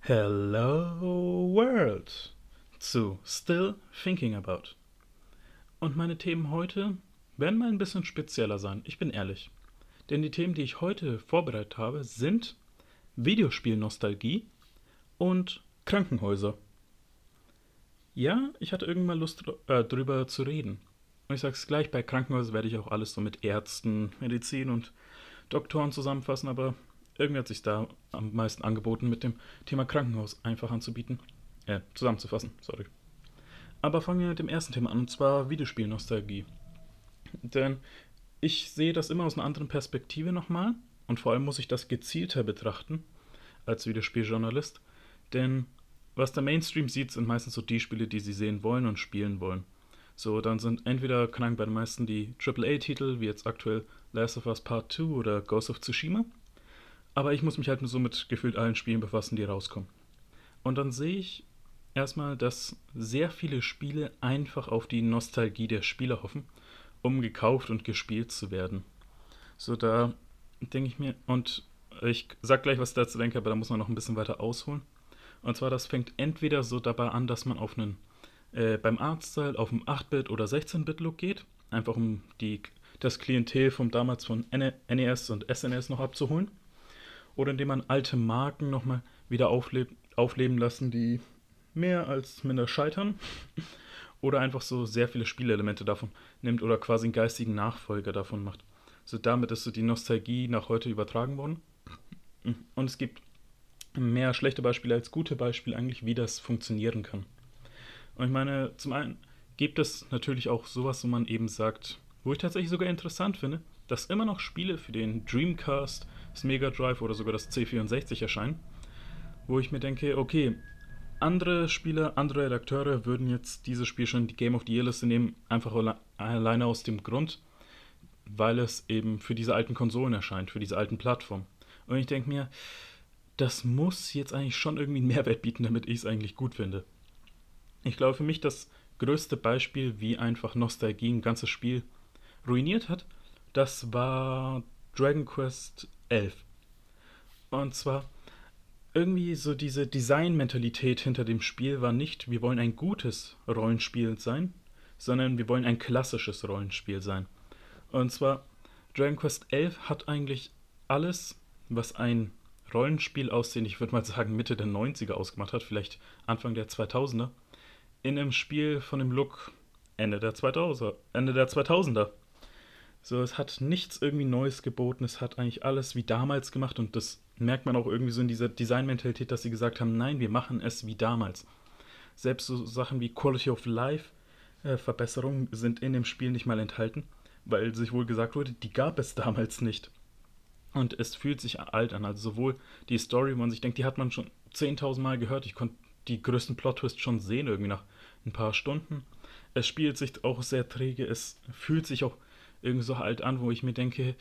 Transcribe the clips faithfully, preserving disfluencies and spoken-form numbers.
Hello World zu Still Thinking About. Und meine Themen heute werden mal ein bisschen spezieller sein, ich bin ehrlich. Denn die Themen, die ich heute vorbereitet habe, sind Videospielnostalgie und Krankenhäuser. Ja, ich hatte irgendwann Lust äh, drüber zu reden. Und ich sag's gleich, bei Krankenhäusern werde ich auch alles so mit Ärzten, Medizin und Doktoren zusammenfassen, aber irgendwie hat sich da am meisten angeboten, mit dem Thema Krankenhaus einfach anzubieten. Äh, zusammenzufassen, sorry. Aber fangen wir mit dem ersten Thema an, und zwar Videospielnostalgie. Denn ich sehe das immer aus einer anderen Perspektive nochmal und vor allem muss ich das gezielter betrachten als Videospieljournalist. Denn was der Mainstream sieht, sind meistens so die Spiele, die sie sehen wollen und spielen wollen. So, dann sind entweder knacken bei den meisten die Triple A-Titel, wie jetzt aktuell Last of Us Part zwei oder Ghost of Tsushima. Aber ich muss mich halt nur so mit gefühlt allen Spielen befassen, die rauskommen. Und dann sehe ich erstmal, dass sehr viele Spiele einfach auf die Nostalgie der Spieler hoffen, um gekauft und gespielt zu werden. So, da denke ich mir, und ich sag gleich, was ich dazu denke, aber da muss man noch ein bisschen weiter ausholen. Und zwar, das fängt entweder so dabei an, dass man auf einen, äh, beim Artstyle auf einen acht-Bit- oder sechzehn-Bit-Look geht, einfach um die, das Klientel vom damals von N E S und S N E S noch abzuholen. Oder indem man alte Marken nochmal wieder aufleb- aufleben lassen, die mehr als minder scheitern. Oder einfach so sehr viele Spielelemente davon nimmt oder quasi einen geistigen Nachfolger davon macht. So damit ist so die Nostalgie nach heute übertragen worden. Und es gibt mehr schlechte Beispiele als gute Beispiele eigentlich, wie das funktionieren kann. Und ich meine, zum einen gibt es natürlich auch sowas, wo man eben sagt, wo ich tatsächlich sogar interessant finde, dass immer noch Spiele für den Dreamcast, das Mega Drive oder sogar das C vierundsechzig erscheinen, wo ich mir denke, okay, andere Spieler, andere Redakteure würden jetzt dieses Spiel schon in die Game of the Year Liste nehmen, einfach alleine aus dem Grund, weil es eben für diese alten Konsolen erscheint, für diese alten Plattformen. Und ich denke mir, das muss jetzt eigentlich schon irgendwie einen Mehrwert bieten, damit ich es eigentlich gut finde. Ich glaube, für mich das größte Beispiel, wie einfach Nostalgie ein ganzes Spiel ruiniert hat, das war Dragon Quest elf. Und zwar irgendwie so diese Design-Mentalität hinter dem Spiel war nicht, wir wollen ein gutes Rollenspiel sein, sondern wir wollen ein klassisches Rollenspiel sein. Und zwar, Dragon Quest elf hat eigentlich alles, was ein Rollenspiel aussehen, ich würde mal sagen Mitte der neunziger ausgemacht hat, vielleicht Anfang der zweitausender, in einem Spiel von dem Look Ende der zweitausender. Ende der zweitausender. So, es hat nichts irgendwie Neues geboten, es hat eigentlich alles wie damals gemacht und das merkt man auch irgendwie so in dieser Designmentalität, dass sie gesagt haben, nein, wir machen es wie damals. Selbst so Sachen wie Quality of Life äh, Verbesserungen sind in dem Spiel nicht mal enthalten, weil sich wohl gesagt wurde, die gab es damals nicht. Und es fühlt sich alt an, also sowohl die Story, wo man sich denkt, die hat man schon zehntausend Mal gehört, ich konnte die größten Plot-Twists schon sehen, irgendwie nach ein paar Stunden. Es spielt sich auch sehr träge, es fühlt sich auch irgendwie so alt an, wo ich mir denke,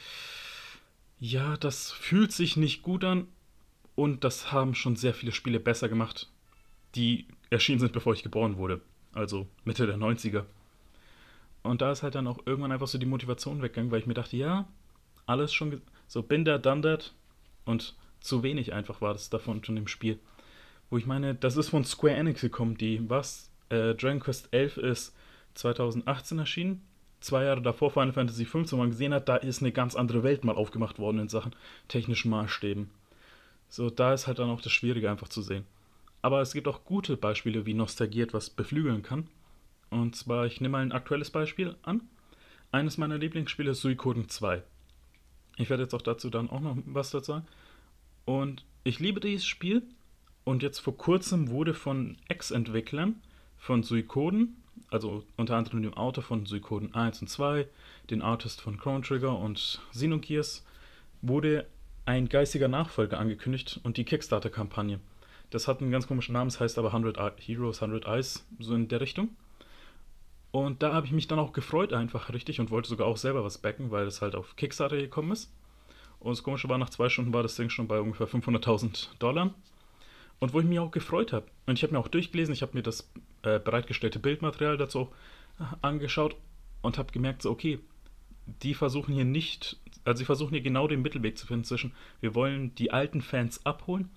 ja, das fühlt sich nicht gut an und das haben schon sehr viele Spiele besser gemacht, die erschienen sind, bevor ich geboren wurde. Also Mitte der neunziger. Und da ist halt dann auch irgendwann einfach so die Motivation weggegangen, weil ich mir dachte, ja, alles schon ge- so bin da, done that und zu wenig einfach war das davon schon im Spiel. Wo ich meine, das ist von Square Enix gekommen, die, was? Äh, Dragon Quest elf ist zweitausendachtzehn erschienen. Zwei Jahre davor Final Fantasy fünfzehn, wo man gesehen hat, da ist eine ganz andere Welt mal aufgemacht worden in Sachen technischen Maßstäben. So, da ist halt dann auch das Schwierige einfach zu sehen. Aber es gibt auch gute Beispiele, wie Nostalgie etwas beflügeln kann. Und zwar, ich nehme mal ein aktuelles Beispiel an. Eines meiner Lieblingsspiele ist Suikoden zwei. Ich werde jetzt auch dazu dann auch noch was dazu sagen. Und ich liebe dieses Spiel. Und jetzt vor kurzem wurde von Ex-Entwicklern von Suikoden, also unter anderem dem Autor von Suikoden eins und zwei, den Artist von Chrono Trigger und Xenogears, wurde ein geistiger Nachfolger angekündigt und die Kickstarter-Kampagne. Das hat einen ganz komischen Namen, es heißt aber hundert Heroes, hundert Eyes, so in der Richtung. Und da habe ich mich dann auch gefreut einfach richtig und wollte sogar auch selber was backen, weil es halt auf Kickstarter gekommen ist. Und das Komische war, nach zwei Stunden war das Ding schon bei ungefähr fünfhunderttausend Dollar. Und wo ich mich auch gefreut habe. Und ich habe mir auch durchgelesen, ich habe mir das äh, bereitgestellte Bildmaterial dazu auch angeschaut und habe gemerkt, so okay, die versuchen hier nicht, also sie versuchen hier genau den Mittelweg zu finden zwischen, wir wollen die alten Fans abholen,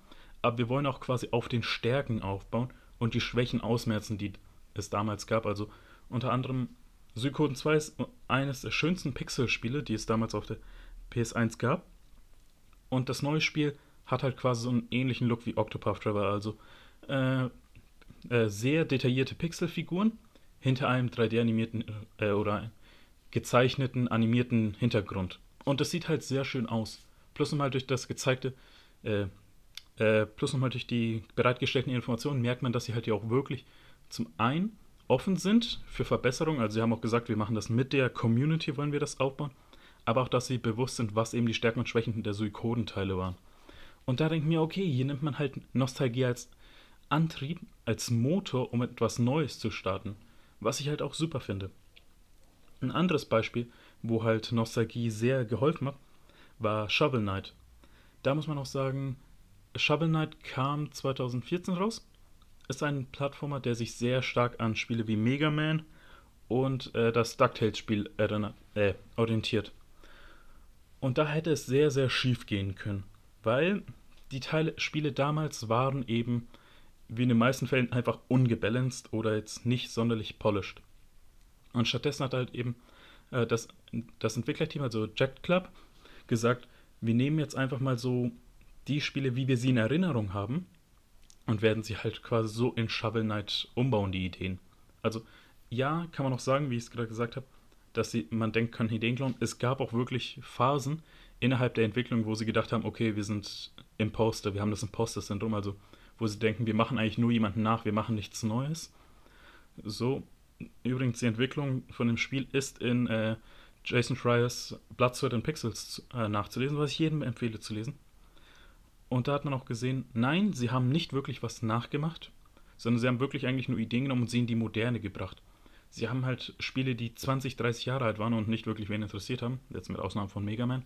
aber wir wollen auch quasi auf den Stärken aufbauen und die Schwächen ausmerzen, die es damals gab. Also unter anderem Suikoden zwei ist eines der schönsten Pixel-Spiele, die es damals auf der P S eins gab. Und das neue Spiel hat halt quasi so einen ähnlichen Look wie Octopath Traveler, also äh, äh, sehr detaillierte Pixelfiguren hinter einem drei D-animierten äh, oder gezeichneten, animierten Hintergrund. Und das sieht halt sehr schön aus. Plus nochmal durch das gezeigte, äh, äh, plus nochmal durch die bereitgestellten Informationen merkt man, dass sie halt ja auch wirklich zum einen offen sind für Verbesserungen. Also sie haben auch gesagt, wir machen das mit der Community, wollen wir das aufbauen. Aber auch, dass sie bewusst sind, was eben die Stärken und Schwächen der Suikoden-Teile waren. Und da denke ich mir, okay, hier nimmt man halt Nostalgie als Antrieb, als Motor, um etwas Neues zu starten. Was ich halt auch super finde. Ein anderes Beispiel, wo halt Nostalgie sehr geholfen hat, war Shovel Knight. Da muss man auch sagen, Shovel Knight kam zwanzig vierzehn raus. Ist ein Plattformer, der sich sehr stark an Spiele wie Mega Man und äh, das DuckTales-Spiel äh, orientiert. Und da hätte es sehr, sehr schief gehen können. Weil die Teile, Spiele damals waren eben, wie in den meisten Fällen, einfach ungebalanced oder jetzt nicht sonderlich polished. Und stattdessen hat halt eben äh, das, das Entwicklerteam, also Jacked Club, gesagt, wir nehmen jetzt einfach mal so die Spiele, wie wir sie in Erinnerung haben, und werden sie halt quasi so in Shovel Knight umbauen, die Ideen. Also ja, kann man auch sagen, wie ich es gerade gesagt habe, dass sie, man denkt, kann Ideen klauen. Es gab auch wirklich Phasen innerhalb der Entwicklung, wo sie gedacht haben, okay, wir sind Imposter, wir haben das Imposter-Syndrom, also wo sie denken, wir machen eigentlich nur jemanden nach, wir machen nichts Neues. So, übrigens, die Entwicklung von dem Spiel ist in äh, Jason Schreiers Blood, Sweat and Pixels äh, nachzulesen, was ich jedem empfehle zu lesen. Und da hat man auch gesehen, nein, sie haben nicht wirklich was nachgemacht, sondern sie haben wirklich eigentlich nur Ideen genommen und sie in die Moderne gebracht. Sie haben halt Spiele, die zwanzig, dreißig Jahre alt waren und nicht wirklich wen interessiert haben, jetzt mit Ausnahme von Mega Man,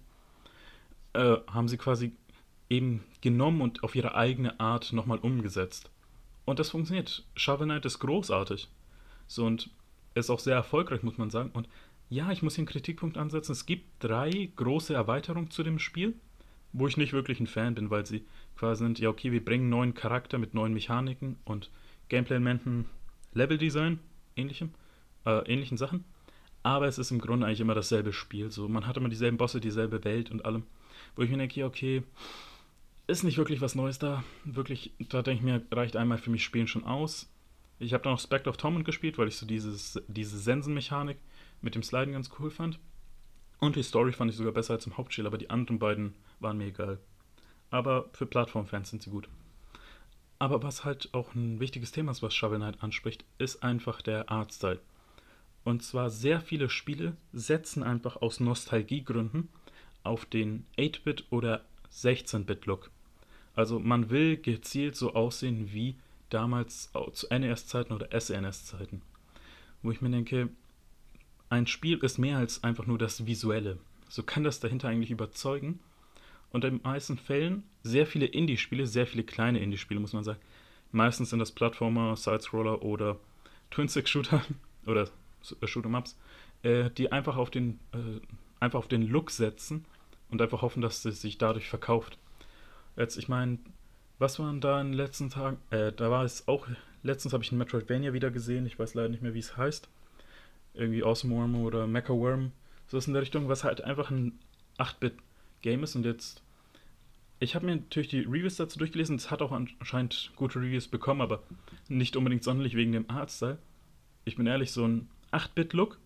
äh, haben sie quasi eben genommen und auf ihre eigene Art nochmal umgesetzt. Und das funktioniert. Shovel Knight ist großartig. So, und ist auch sehr erfolgreich, muss man sagen. Und ja, ich muss hier einen Kritikpunkt ansetzen. Es gibt drei große Erweiterungen zu dem Spiel, wo ich nicht wirklich ein Fan bin, weil sie quasi sind, ja okay, wir bringen einen neuen Charakter mit neuen Mechaniken und Gameplay-Elementen, Leveldesign, ähnlichem, äh, ähnlichen Sachen. Aber es ist im Grunde eigentlich immer dasselbe Spiel. So, man hat immer dieselben Bosse, dieselbe Welt und allem. Wo ich mir denke, okay, ist nicht wirklich was Neues da. Wirklich, da denke ich mir, reicht einmal für mich Spielen schon aus. Ich habe dann noch Spectre of Torment gespielt, weil ich so dieses, diese Sensenmechanik mit dem Sliden ganz cool fand. Und die Story fand ich sogar besser als im Hauptspiel, aber die anderen beiden waren mir egal. Aber für Plattformfans sind sie gut. Aber was halt auch ein wichtiges Thema ist, was Shovel Knight anspricht, ist einfach der Artstyle. Und zwar sehr viele Spiele setzen einfach aus Nostalgiegründen auf den acht-Bit oder sechzehn-Bit-Look. Also man will gezielt so aussehen wie damals zu N E S-Zeiten oder S N E S-Zeiten. Wo ich mir denke, ein Spiel ist mehr als einfach nur das Visuelle. So kann das dahinter eigentlich überzeugen. Und in den meisten Fällen sehr viele Indie-Spiele, sehr viele kleine Indie-Spiele, muss man sagen. Meistens sind das Plattformer, Sidescroller oder Twin-Stick-Shooter oder Shoot'em-Ups, äh, die einfach auf den, äh, einfach auf den Look setzen und einfach hoffen, dass es sich dadurch verkauft. Jetzt, ich meine, was waren da in den letzten Tagen? Äh, da war es auch, letztens habe ich ein Metroidvania wieder gesehen, ich weiß leider nicht mehr, wie es heißt. Irgendwie Awesome Worm oder Mecha Worm, so ist in der Richtung, was halt einfach ein acht-Bit-Game ist. Und jetzt, ich habe mir natürlich die Reviews dazu durchgelesen, es hat auch anscheinend gute Reviews bekommen, aber nicht unbedingt sonderlich wegen dem Artstyle. Ich bin ehrlich, so ein acht-Bit-Look,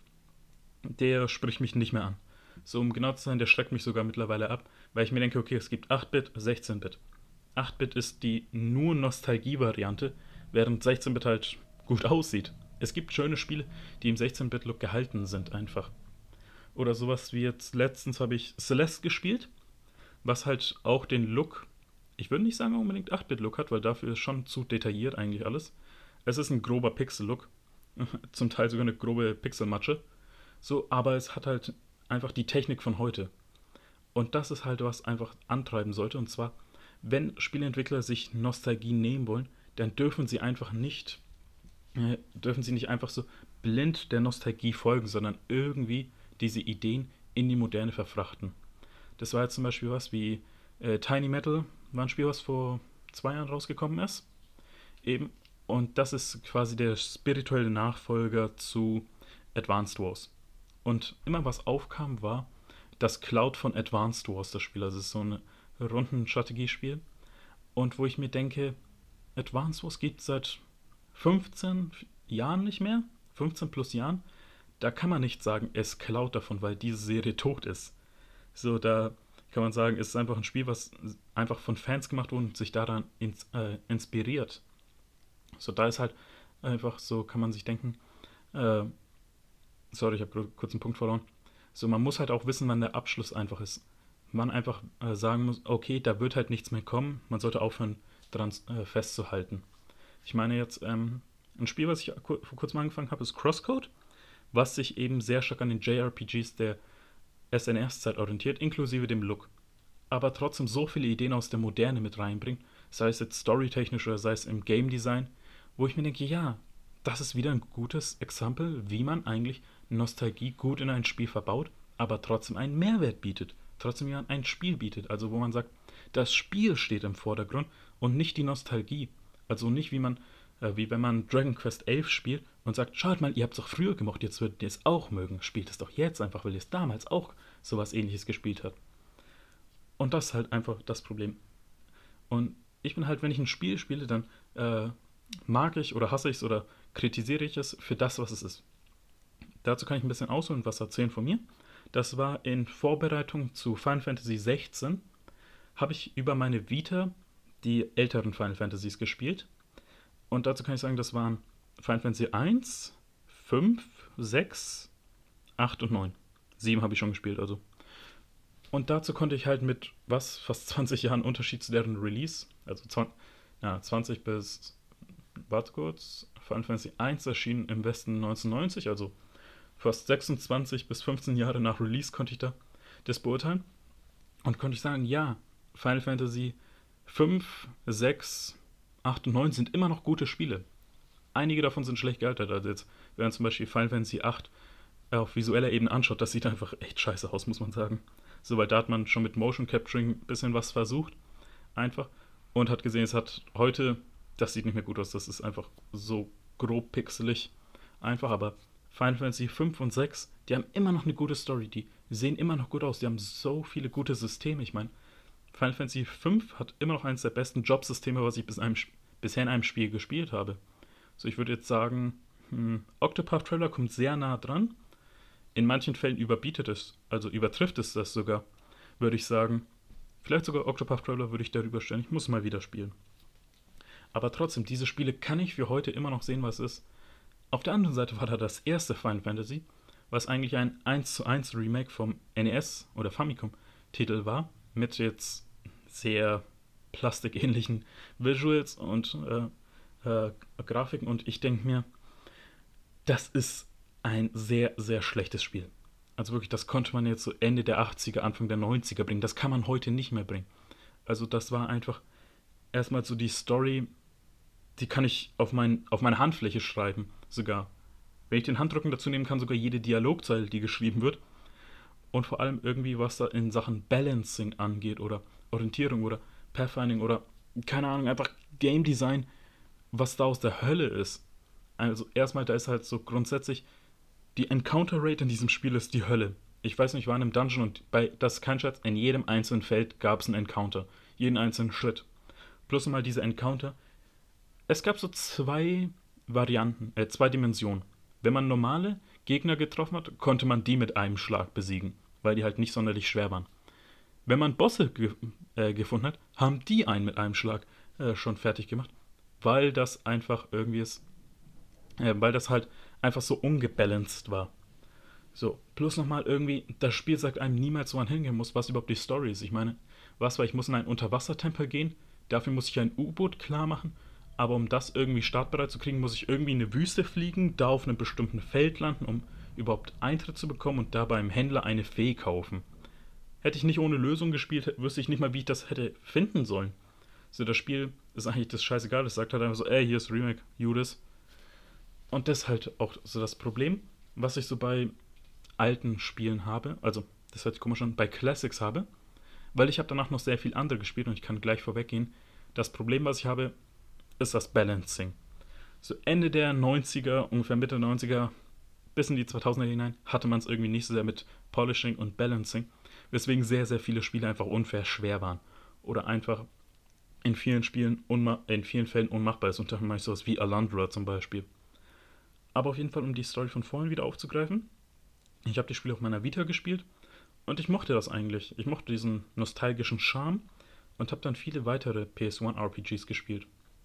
der spricht mich nicht mehr an. So, um genau zu sein, der schreckt mich sogar mittlerweile ab, weil ich mir denke, okay, es gibt acht-Bit, sechzehn-Bit. acht-Bit ist die nur Nostalgie-Variante, während sechzehn-Bit halt gut aussieht. Es gibt schöne Spiele, die im sechzehn-Bit-Look gehalten sind einfach. Oder sowas wie jetzt, letztens habe ich Celeste gespielt, was halt auch den Look, ich würde nicht sagen unbedingt acht-Bit-Look hat, weil dafür ist schon zu detailliert eigentlich alles. Es ist ein grober Pixel-Look, zum Teil sogar eine grobe Pixelmatsche. So, aber es hat halt einfach die Technik von heute. Und das ist halt, was einfach antreiben sollte. Und zwar, wenn Spieleentwickler sich Nostalgie nehmen wollen, dann dürfen sie einfach nicht, äh, dürfen sie nicht einfach so blind der Nostalgie folgen, sondern irgendwie diese Ideen in die Moderne verfrachten. Das war jetzt zum Beispiel was wie äh, Tiny Metal, war ein Spiel, was vor zwei Jahren rausgekommen ist. Eben. Und das ist quasi der spirituelle Nachfolger zu Advanced Wars. Und immer was aufkam, war das Cloud von Advanced Wars, das Spiel. Also es ist so ein Rundenstrategiespiel. Und wo ich mir denke, Advanced Wars gibt es seit fünfzehn Jahren nicht mehr. fünfzehn plus Jahren. Da kann man nicht sagen, es klaut davon, weil diese Serie tot ist. So, da kann man sagen, es ist einfach ein Spiel, was einfach von Fans gemacht wurde und sich daran ins, äh, inspiriert. So, da ist halt einfach so, kann man sich denken, äh, sorry, ich habe kurz einen Punkt verloren. So, man muss halt auch wissen, wann der Abschluss einfach ist. Man einfach äh, sagen muss, okay, da wird halt nichts mehr kommen, man sollte aufhören, daran äh, festzuhalten. Ich meine jetzt, ähm, ein Spiel, was ich vor kurzem angefangen habe, ist Crosscode, was sich eben sehr stark an den J R P Gs der S N E S-Zeit orientiert, inklusive dem Look. Aber trotzdem so viele Ideen aus der Moderne mit reinbringt, sei es jetzt storytechnisch oder sei es im Game Design, wo ich mir denke, ja, das ist wieder ein gutes Exempel, wie man eigentlich Nostalgie gut in ein Spiel verbaut, aber trotzdem einen Mehrwert bietet. Trotzdem ja ein Spiel bietet. Also wo man sagt, das Spiel steht im Vordergrund und nicht die Nostalgie. Also nicht wie man, äh, wie wenn man Dragon Quest elf spielt und sagt, schaut mal, ihr habt es doch früher gemocht, jetzt würdet ihr es auch mögen. Spielt es doch jetzt einfach, weil ihr es damals auch sowas ähnliches gespielt habt. Und das ist halt einfach das Problem. Und ich bin halt, wenn ich ein Spiel spiele, dann äh, mag ich oder hasse ich es oder kritisiere ich es für das, was es ist. Dazu kann ich ein bisschen ausholen, was erzählen von mir. Das war in Vorbereitung zu Final Fantasy sechzehn, habe ich über meine Vita die älteren Final Fantasies gespielt. Und dazu kann ich sagen, das waren Final Fantasy eins, fünf, sechs, acht und neun. sieben habe ich schon gespielt, also. Und dazu konnte ich halt mit, was, fast zwanzig Jahren Unterschied zu deren Release, also zwanzig, ja, zwanzig bis, warte kurz, Final Fantasy eins erschien im Westen neunzehnhundertneunzig, also fast sechsundzwanzig bis fünfzehn Jahre nach Release konnte ich da das beurteilen. Und konnte ich sagen, ja, Final Fantasy fünf, sechs, acht und neun sind immer noch gute Spiele. Einige davon sind schlecht gealtert. Also jetzt, wenn man zum Beispiel Final Fantasy acht auf visueller Ebene anschaut, das sieht einfach echt scheiße aus, muss man sagen. So, weil da hat man schon mit Motion Capturing ein bisschen was versucht. Einfach. Und hat gesehen, es hat heute, das sieht nicht mehr gut aus. Das ist einfach so grob pixelig. Einfach, aber Final Fantasy fünf und sechs, die haben immer noch eine gute Story. Die sehen immer noch gut aus. Die haben so viele gute Systeme. Ich meine, Final Fantasy fünf hat immer noch eines der besten Jobsysteme, was ich bis einem, bisher in einem Spiel gespielt habe. So, ich würde jetzt sagen, hm, Octopath Traveler kommt sehr nah dran. In manchen Fällen überbietet es, also übertrifft es das sogar, würde ich sagen. Vielleicht sogar Octopath Traveler würde ich darüber stellen. Ich muss mal wieder spielen. Aber trotzdem, diese Spiele kann ich für heute immer noch sehen, was es ist. Auf der anderen Seite war da das erste Final Fantasy, was eigentlich ein eins zu eins Remake vom N E S oder Famicom-Titel war, mit jetzt sehr plastikähnlichen Visuals und äh, äh, Grafiken. Und ich denke mir, das ist ein sehr, sehr schlechtes Spiel. Also wirklich, das konnte man jetzt so Ende der achtziger, Anfang der neunziger bringen. Das kann man heute nicht mehr bringen. Also das war einfach erstmal so die Story, die kann ich auf, mein, auf meine Handfläche schreiben, sogar. Wenn ich den Handdrücken dazu nehmen kann, sogar jede Dialogzeile, die geschrieben wird. Und vor allem irgendwie, was da in Sachen Balancing angeht oder Orientierung oder Pathfinding oder, keine Ahnung, einfach Game Design, was da aus der Hölle ist. Also erstmal, da ist halt so grundsätzlich, die Encounter Rate in diesem Spiel ist die Hölle. Ich weiß nicht, ich war in einem Dungeon und bei, das ist kein Scherz, in jedem einzelnen Feld gab es einen Encounter. Jeden einzelnen Schritt. Plus mal diese Encounter. Es gab so zwei Varianten, äh, zwei Dimensionen. Wenn man normale Gegner getroffen hat, konnte man die mit einem Schlag besiegen, weil die halt nicht sonderlich schwer waren. Wenn man Bosse ge- äh, gefunden hat, haben die einen mit einem Schlag äh, schon fertig gemacht, weil das einfach irgendwie ist, äh, weil das halt einfach so ungebalanced war. So, plus nochmal irgendwie, das Spiel sagt einem niemals, wo man hingehen muss, was überhaupt die Story ist. Ich meine, was war, ich muss in einen Unterwassertempel gehen, dafür muss ich ein U-Boot klar machen, aber um das irgendwie startbereit zu kriegen, muss ich irgendwie in eine Wüste fliegen, da auf einem bestimmten Feld landen, um überhaupt Eintritt zu bekommen und da beim Händler eine Fee kaufen. Hätte ich nicht ohne Lösung gespielt, wüsste ich nicht mal, wie ich das hätte finden sollen. So, das Spiel ist eigentlich das scheißegal, es sagt halt einfach so, ey, hier ist Remake, Judas. Und das ist halt auch so das Problem, was ich so bei alten Spielen habe, also, das hört sich komisch an, bei Classics habe, weil ich habe danach noch sehr viel andere gespielt und ich kann gleich vorweggehen, Das Problem, was ich habe, ist das Balancing. So Ende der neunziger, ungefähr Mitte neunziger, bis in die zweitausender hinein, hatte man es irgendwie nicht so sehr mit Polishing und Balancing, weswegen sehr, sehr viele Spiele einfach unfair schwer waren. Oder einfach in vielen Spielen, unma- in vielen Fällen unmachbar ist. Und da meine ich sowas wie Alundra zum Beispiel. Aber auf jeden Fall, um die Story von vorhin wieder aufzugreifen, ich habe die Spiele auf meiner Vita gespielt und ich mochte das eigentlich. Ich mochte diesen nostalgischen Charme und habe dann viele weitere P S eins R P Gs gespielt.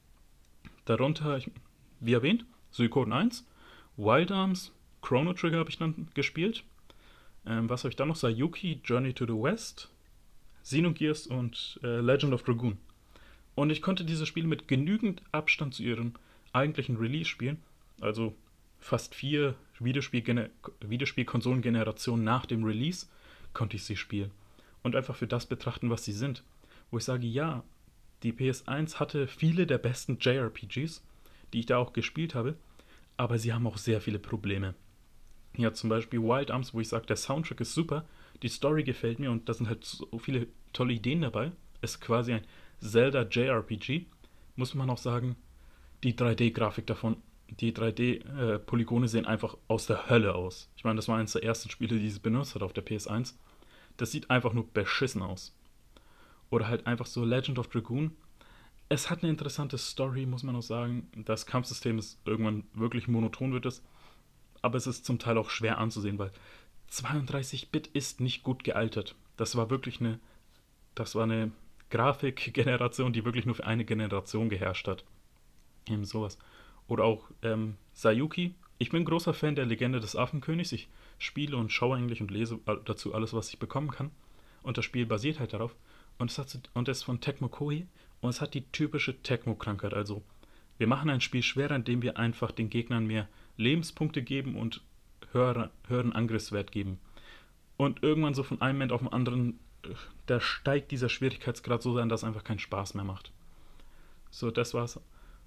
Darunter, ich, wie erwähnt, Suikoden eins, Wild Arms, Chrono Trigger habe ich dann gespielt. Ähm, was habe ich dann noch? Sayuki, Journey to the West, Xenogears und äh, Legend of Dragoon. Und ich konnte diese Spiele mit genügend Abstand zu ihrem eigentlichen Release spielen. Also fast vier Videospielgener- Videospielkonsolengenerationen nach dem Release konnte ich sie spielen. Und einfach für das betrachten, was sie sind. Wo ich sage, ja, die P S eins hatte viele der besten J R P Gs, die ich da auch gespielt habe, aber sie haben auch sehr viele Probleme. Ja, zum Beispiel Wild Arms, wo ich sage, der Soundtrack ist super, die Story gefällt mir und da sind halt so viele tolle Ideen dabei. Ist quasi ein Zelda J R P G. Muss man auch sagen, die drei D-Grafik davon, die drei D-Polygone sehen einfach aus der Hölle aus. Ich meine, das war eines der ersten Spiele, die es benutzt hat auf der P S eins. Das sieht einfach nur beschissen aus. Oder halt einfach so Legend of Dragoon. Es hat eine interessante Story, muss man auch sagen. Das Kampfsystem ist irgendwann wirklich monoton wird es. Aber es ist zum Teil auch schwer anzusehen, weil zweiunddreißig Bit ist nicht gut gealtert. Das war wirklich eine, das war eine Grafikgeneration, die wirklich nur für eine Generation geherrscht hat. Eben sowas. Oder auch ähm, Sayuki. Ich bin großer Fan der Legende des Affenkönigs. Ich spiele und schaue eigentlich und lese dazu alles, was ich bekommen kann. Und das Spiel basiert halt darauf. Und es, hat, und es ist von Tecmo Koei. Und es hat die typische Tecmo-Krankheit. Also, wir machen ein Spiel schwerer, indem wir einfach den Gegnern mehr Lebenspunkte geben und höhere, höheren Angriffswert geben. Und irgendwann so von einem Moment auf den anderen, da steigt dieser Schwierigkeitsgrad so sehr, dass es einfach keinen Spaß mehr macht. So, das war's.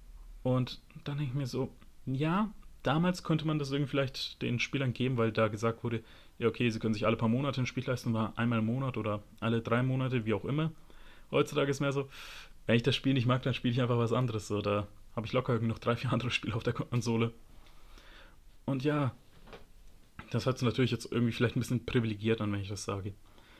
Und dann denke ich mir so, ja, damals konnte man das irgendwie vielleicht den Spielern geben, weil da gesagt wurde, ja okay, sie können sich alle paar Monate ein Spiel leisten, war einmal im Monat oder alle drei Monate, wie auch immer. Heutzutage ist mehr so, wenn ich das Spiel nicht mag, dann spiele ich einfach was anderes. So, da habe ich locker noch drei, vier andere Spiele auf der Konsole. Und ja, das hat es natürlich jetzt irgendwie vielleicht ein bisschen privilegiert an, wenn ich das sage.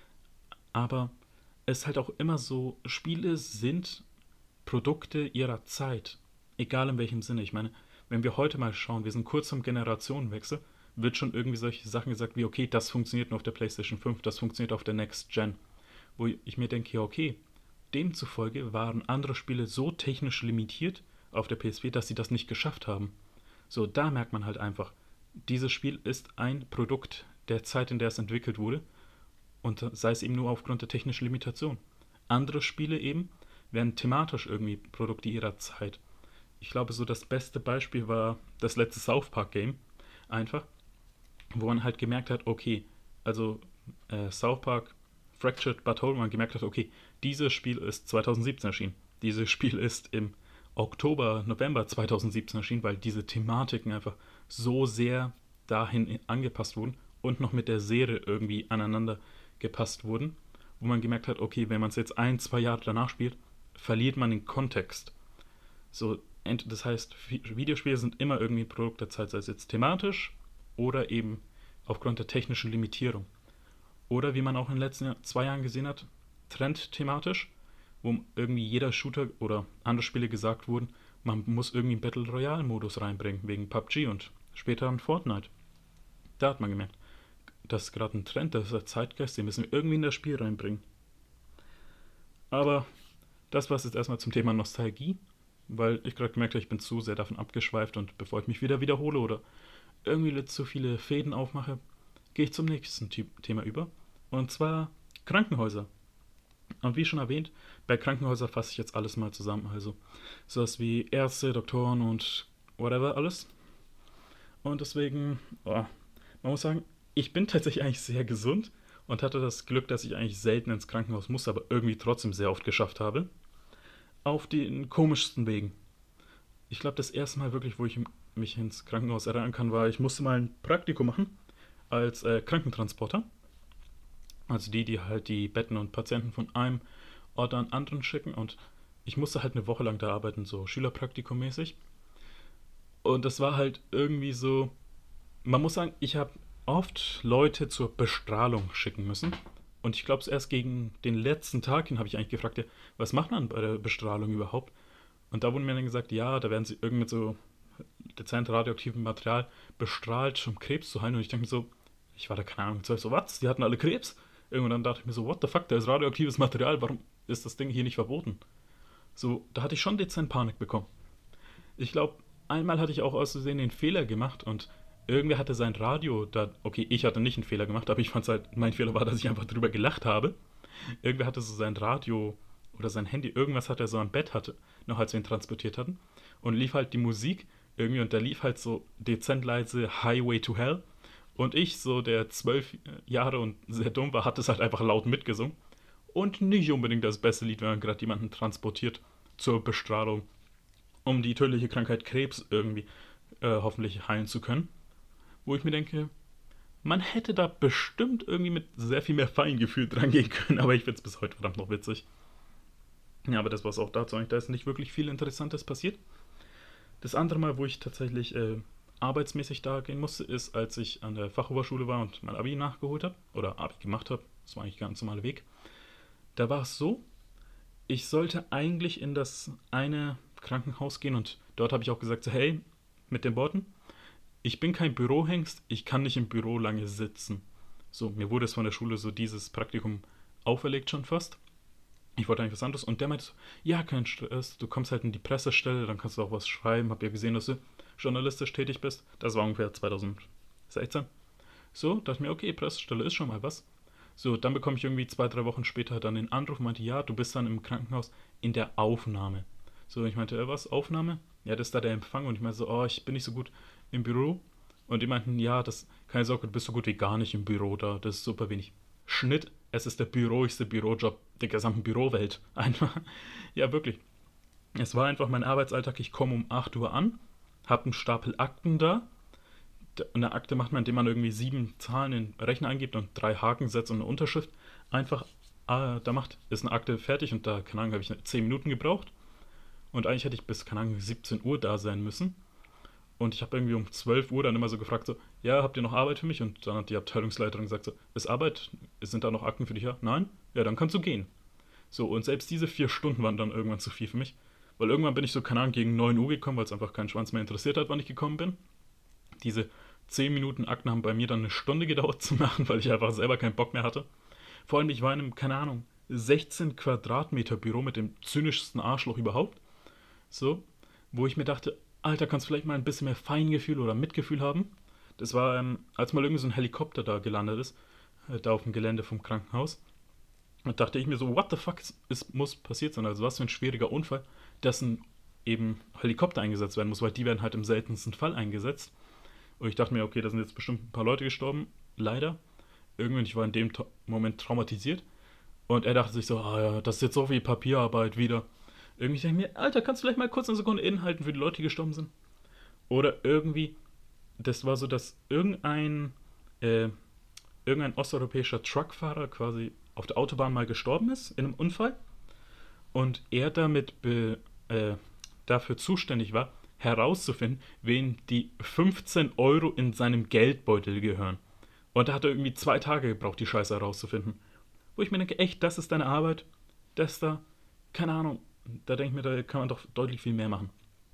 Aber es ist halt auch immer so, Spiele sind Produkte ihrer Zeit. Egal in welchem Sinne. Ich meine, wenn wir heute mal schauen, wir sind kurz vom Generationenwechsel, wird schon irgendwie solche Sachen gesagt wie, okay, das funktioniert nur auf der PlayStation fünf, das funktioniert auf der Next Gen. Wo ich mir denke, ja okay, demzufolge waren andere Spiele so technisch limitiert auf der P S vier, dass sie das nicht geschafft haben. So, da merkt man halt einfach, dieses Spiel ist ein Produkt der Zeit, in der es entwickelt wurde und sei es eben nur aufgrund der technischen Limitation. Andere Spiele eben werden thematisch irgendwie Produkte ihrer Zeit. Ich glaube, so das beste Beispiel war das letzte South Park Game. Einfach, wo man halt gemerkt hat, okay, also äh, South Park Fractured But Whole, wo man gemerkt hat, okay, dieses Spiel ist zwanzig siebzehn erschienen. Dieses Spiel ist im Oktober, November zwanzig siebzehn erschienen, weil diese Thematiken einfach so sehr dahin angepasst wurden und noch mit der Serie irgendwie aneinander gepasst wurden, wo man gemerkt hat, okay, wenn man es jetzt ein, zwei Jahre danach spielt, verliert man den Kontext. So, das heißt, Videospiele sind immer irgendwie ein Produkt der Zeit, sei es jetzt thematisch oder eben aufgrund der technischen Limitierung. Oder wie man auch in den letzten zwei Jahren gesehen hat, trendthematisch, wo irgendwie jeder Shooter oder andere Spiele gesagt wurden, man muss irgendwie einen Battle Royale Modus reinbringen, wegen P U B G und später in Fortnite. Da hat man gemerkt, das ist gerade ein Trend, das ist der Zeitgeist, den müssen wir irgendwie in das Spiel reinbringen. Aber das war es jetzt erstmal zum Thema Nostalgie, weil ich gerade gemerkt habe, ich bin zu sehr davon abgeschweift und bevor ich mich wieder wiederhole oder irgendwie zu viele Fäden aufmache, gehe ich zum nächsten Thema über. Und zwar Krankenhäuser. Und wie schon erwähnt, bei Krankenhäusern fasse ich jetzt alles mal zusammen. Also sowas wie Ärzte, Doktoren und whatever alles. Und deswegen, oh, man muss sagen, ich bin tatsächlich eigentlich sehr gesund und hatte das Glück, dass ich eigentlich selten ins Krankenhaus musste, aber irgendwie trotzdem sehr oft geschafft habe. Auf den komischsten Wegen. Ich glaube, das erste Mal wirklich, wo ich mich ins Krankenhaus erinnern kann, war, ich musste mal ein Praktikum machen als äh, Krankentransporter. Also die, die halt die Betten und Patienten von einem Ort an anderen schicken. Und ich musste halt eine Woche lang da arbeiten, so Schülerpraktikum-mäßig. Und das war halt irgendwie so, man muss sagen, ich habe oft Leute zur Bestrahlung schicken müssen. Und ich glaube, erst gegen den letzten Tag hin habe ich eigentlich gefragt, ja, was macht man bei der Bestrahlung überhaupt? Und da wurde mir dann gesagt, ja, da werden sie irgendwie mit so dezent radioaktivem Material bestrahlt, um Krebs zu heilen. Und ich denke mir so, ich war da keine Ahnung, zwölf, so was? Die hatten alle Krebs? Irgendwann dachte ich mir so, what the fuck, da ist radioaktives Material, warum ist das Ding hier nicht verboten? So, da hatte ich schon dezent Panik bekommen. Ich glaube, einmal hatte ich auch aus Versehen den Fehler gemacht und irgendwer hatte sein Radio da. Okay, ich hatte nicht einen Fehler gemacht, aber ich fand es halt, mein Fehler war, dass ich einfach drüber gelacht habe. Irgendwer hatte so sein Radio oder sein Handy, irgendwas hat er so am Bett hatte, noch als wir ihn transportiert hatten. Und lief halt die Musik irgendwie und da lief halt so dezent leise Highway to Hell. Und ich, so der zwölf Jahre und sehr dumm war, hat es halt einfach laut mitgesungen. Und nicht unbedingt das beste Lied, wenn man gerade jemanden transportiert zur Bestrahlung, um die tödliche Krankheit Krebs irgendwie äh, hoffentlich heilen zu können. Wo ich mir denke, man hätte da bestimmt irgendwie mit sehr viel mehr Feingefühl dran gehen können, aber ich finde es bis heute verdammt noch witzig. Ja, aber das war es auch dazu eigentlich. Da ist nicht wirklich viel Interessantes passiert. Das andere Mal, wo ich tatsächlich äh, arbeitsmäßig da gehen musste, ist, als ich an der Fachoberschule war und mein Abi nachgeholt habe oder Abi gemacht habe. Das war eigentlich ein ganz normaler Weg. Da war es so, ich sollte eigentlich in das eine Krankenhaus gehen und dort habe ich auch gesagt, so, hey, mit den Worten, ich bin kein Bürohengst, ich kann nicht im Büro lange sitzen. So, mir wurde es von der Schule so dieses Praktikum auferlegt schon fast. Ich wollte eigentlich was anderes und der meinte so, ja, kein Stress, du kommst halt in die Pressestelle, dann kannst du auch was schreiben, hab ja gesehen, dass du journalistisch tätig bist. Das war ungefähr zwanzig sechzehn. So, dachte ich mir, okay, Pressestelle ist schon mal was. So, dann bekomme ich irgendwie zwei, drei Wochen später dann den Anruf und meinte, ja, du bist dann im Krankenhaus in der Aufnahme. So, ich meinte, äh, was, Aufnahme? Ja, das ist da der Empfang und ich meinte so, oh, ich bin nicht so gut im Büro. Und die meinten, ja, das, keine Sorge, du bist so gut wie gar nicht im Büro da, das ist super wenig. Schnitt, es ist der büroigste Bürojob der gesamten Bürowelt. Einfach, ja, wirklich. Es war einfach mein Arbeitsalltag, ich komme um acht Uhr an, hab einen Stapel Akten da. Eine Akte macht man, indem man irgendwie sieben Zahlen in den Rechner eingibt und drei Haken setzt und eine Unterschrift. Einfach, äh, da macht, ist eine Akte fertig und da, keine Ahnung, habe ich zehn Minuten gebraucht. Und eigentlich hätte ich bis, keine Ahnung, siebzehn Uhr da sein müssen. Und ich habe irgendwie um zwölf Uhr dann immer so gefragt, so, ja, habt ihr noch Arbeit für mich? Und dann hat die Abteilungsleiterin gesagt, so, ist Arbeit? Sind da noch Akten für dich? Ja, nein? Ja, dann kannst du gehen. So, und selbst diese vier Stunden waren dann irgendwann zu viel für mich. Weil irgendwann bin ich so, keine Ahnung, gegen neun Uhr gekommen, weil es einfach keinen Schwanz mehr interessiert hat, wann ich gekommen bin. Diese zehn Minuten Akten haben bei mir dann eine Stunde gedauert zu machen, weil ich einfach selber keinen Bock mehr hatte. Vor allem, ich war in einem, keine Ahnung, sechzehn Quadratmeter Büro mit dem zynischsten Arschloch überhaupt. So, wo ich mir dachte, Alter, kannst du vielleicht mal ein bisschen mehr Feingefühl oder Mitgefühl haben? Das war, ähm, als mal irgendwie so ein Helikopter da gelandet ist, äh, da auf dem Gelände vom Krankenhaus. Und dachte ich mir so, what the fuck, es, es muss passiert sein. Also was für ein schwieriger Unfall, dass ein eben Helikopter eingesetzt werden muss, weil die werden halt im seltensten Fall eingesetzt. Und ich dachte mir, okay, da sind jetzt bestimmt ein paar Leute gestorben, leider. Irgendwie, ich war in dem Moment traumatisiert. Und er dachte sich so, ah ja, das ist jetzt so viel Papierarbeit wieder. Irgendwie denke ich mir, Alter, kannst du vielleicht mal kurz eine Sekunde inhalten für die Leute, die gestorben sind? Oder irgendwie, das war so, dass irgendein, äh, irgendein osteuropäischer Truckfahrer quasi auf der Autobahn mal gestorben ist in einem Unfall und er damit be, äh, dafür zuständig war, herauszufinden, wen die fünfzehn Euro in seinem Geldbeutel gehören. Und da hat er irgendwie zwei Tage gebraucht, die Scheiße herauszufinden. Wo ich mir denke, echt, das ist deine Arbeit? Das da, keine Ahnung, da denke ich mir, da kann man doch deutlich viel mehr machen.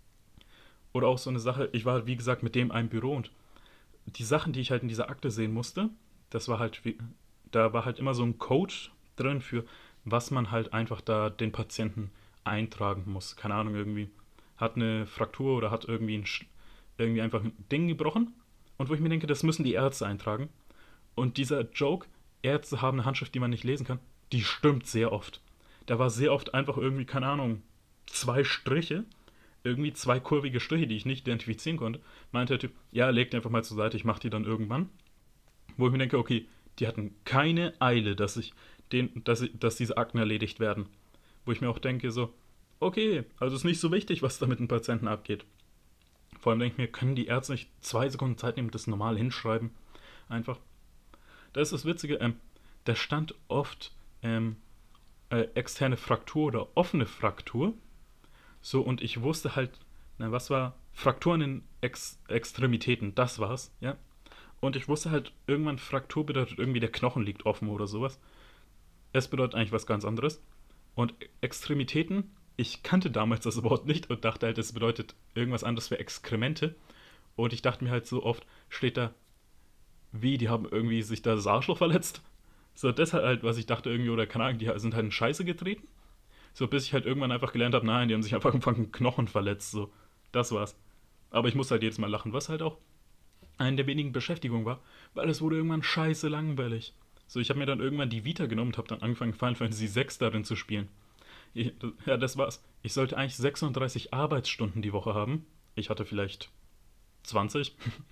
Oder auch so eine Sache, ich war, wie gesagt, mit dem einem Büro und die Sachen, die ich halt in dieser Akte sehen musste, das war halt, wie, da war halt immer so ein Code drin für, was man halt einfach da den Patienten eintragen muss. Keine Ahnung, irgendwie hat eine Fraktur oder hat irgendwie, ein, irgendwie einfach ein Ding gebrochen. Und wo ich mir denke, das müssen die Ärzte eintragen. Und dieser Joke, Ärzte haben eine Handschrift, die man nicht lesen kann, die stimmt sehr oft. Da war sehr oft einfach irgendwie, keine Ahnung, zwei Striche, irgendwie zwei kurvige Striche, die ich nicht identifizieren konnte. Meinte der Typ, ja, leg die einfach mal zur Seite, ich mach die dann irgendwann. Wo ich mir denke, okay, die hatten keine Eile, dass ich den, dass, ich, dass diese Akten erledigt werden. Wo ich mir auch denke, so, okay, also ist nicht so wichtig, was da mit dem Patienten abgeht. Vor allem denke ich mir, können die Ärzte nicht zwei Sekunden Zeit nehmen und das normal hinschreiben? Einfach. Das ist das Witzige, ähm, da stand oft, ähm, äh, äh, externe Fraktur oder offene Fraktur. So, und ich wusste halt, na, was war Frakturen in Ex Extremitäten, das war's, ja. Und ich wusste halt, irgendwann Fraktur bedeutet irgendwie, der Knochen liegt offen oder sowas. Es bedeutet eigentlich was ganz anderes. Und Extremitäten, ich kannte damals das Wort nicht und dachte halt, es bedeutet irgendwas anderes für Exkremente. Und ich dachte mir halt so oft, steht da, wie, die haben irgendwie sich da das Arschloch verletzt. So, deshalb halt, was ich dachte irgendwie, oder keine Ahnung, die sind halt in Scheiße getreten. So, bis ich halt irgendwann einfach gelernt habe, nein, die haben sich einfach angefangen einen Knochen verletzt, so. Das war's. Aber ich musste halt jedes Mal lachen, was halt auch eine der wenigen Beschäftigungen war, weil es wurde irgendwann scheiße langweilig. So, ich habe mir dann irgendwann die Vita genommen und habe dann angefangen, Final Fantasy sechs darin zu spielen. Ich, ja, das war's. Ich sollte eigentlich sechsunddreißig Arbeitsstunden die Woche haben. Ich hatte vielleicht zwanzig.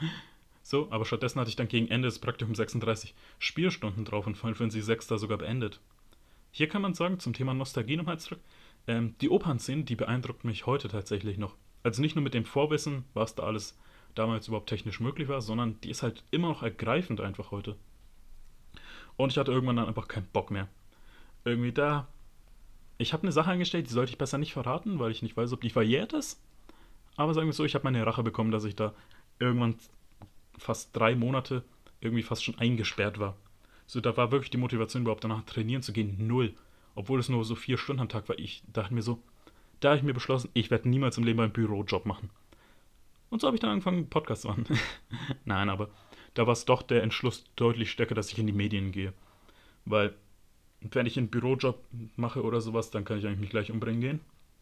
So, aber stattdessen hatte ich dann gegen Ende des Praktikums sechsunddreißig Spielstunden drauf und Final Fantasy sechs da sogar beendet. Hier kann man sagen, zum Thema Nostalgie nochmal zurück, ähm, die Opernszene, die beeindruckt mich heute tatsächlich noch. Also nicht nur mit dem Vorwissen, was da alles damals überhaupt technisch möglich war, sondern die ist halt immer noch ergreifend einfach heute. Und ich hatte irgendwann dann einfach keinen Bock mehr. Irgendwie da. Ich habe eine Sache eingestellt, die sollte ich besser nicht verraten, weil ich nicht weiß, ob die verjährt ist. Aber sagen wir so, ich habe meine Rache bekommen, dass ich da irgendwann fast drei Monate irgendwie fast schon eingesperrt war. So, da war wirklich die Motivation überhaupt danach trainieren zu gehen null. Obwohl es nur so vier Stunden am Tag war. Ich dachte mir so, da habe ich mir beschlossen, ich werde niemals im Leben einen Bürojob machen. Und so habe ich dann angefangen, einen Podcast zu machen. Nein, aber da war es doch der Entschluss deutlich stärker, dass ich in die Medien gehe. Weil, wenn ich einen Bürojob mache oder sowas, dann kann ich eigentlich mich gleich umbringen gehen.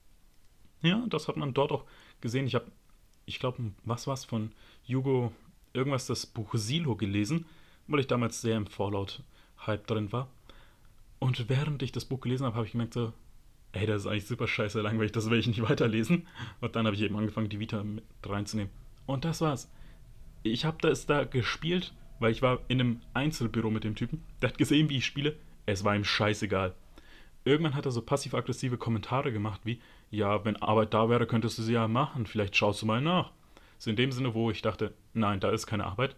Ja, das hat man dort auch gesehen. Ich habe, ich glaube, was war's von Hugo, irgendwas das Buch Silo gelesen, weil ich damals sehr im Fallout-Hype drin war. Und während ich das Buch gelesen habe, habe ich gemerkt so, ey, das ist eigentlich super scheiße langweilig, das will ich nicht weiterlesen. Und dann habe ich eben angefangen, die Vita mit reinzunehmen. Und das war's. Ich habe das da gespielt, weil ich war in einem Einzelbüro mit dem Typen. Der hat gesehen, wie ich spiele. Es war ihm scheißegal. Irgendwann hat er so passiv-aggressive Kommentare gemacht wie, ja, wenn Arbeit da wäre, könntest du sie ja machen. Vielleicht schaust du mal nach. So in dem Sinne, wo ich dachte, nein, da ist keine Arbeit.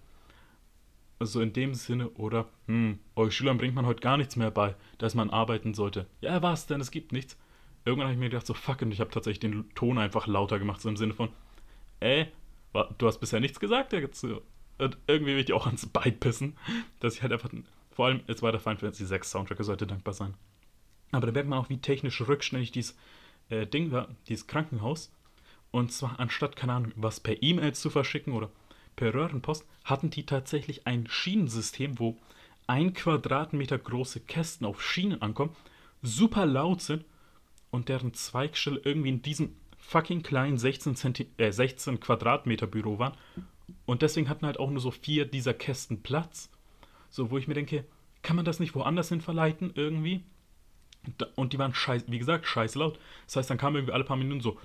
Also in dem Sinne, oder, hm, euch Schülern bringt man heute gar nichts mehr bei, dass man arbeiten sollte. Ja, was denn? Es gibt nichts. Irgendwann habe ich mir gedacht, so fuck, und ich habe tatsächlich den Ton einfach lauter gemacht, so im Sinne von, ey, du hast bisher nichts gesagt, ja, jetzt, so. Und irgendwie will ich dir auch ans Bein pissen, dass ich halt einfach, vor allem, jetzt war der Final Fantasy sechs Soundtrack, er sollte dankbar sein. Aber da merkt man auch, wie technisch rückständig dieses äh, Ding war, dieses Krankenhaus. Und zwar anstatt, keine Ahnung, was per E-Mails zu verschicken oder per Röhrenpost, hatten die tatsächlich ein Schienensystem, wo ein Quadratmeter große Kästen auf Schienen ankommen, super laut sind und deren Zweigstelle irgendwie in diesem fucking kleinen sechzehn, Zenti- äh, sechzehn Quadratmeter Büro waren. Und deswegen hatten halt auch nur so vier dieser Kästen Platz. So, wo ich mir denke, kann man das nicht woanders hin verleiten irgendwie? Und die waren scheiß, wie gesagt, scheiß laut. Das heißt, dann kam irgendwie alle paar Minuten so.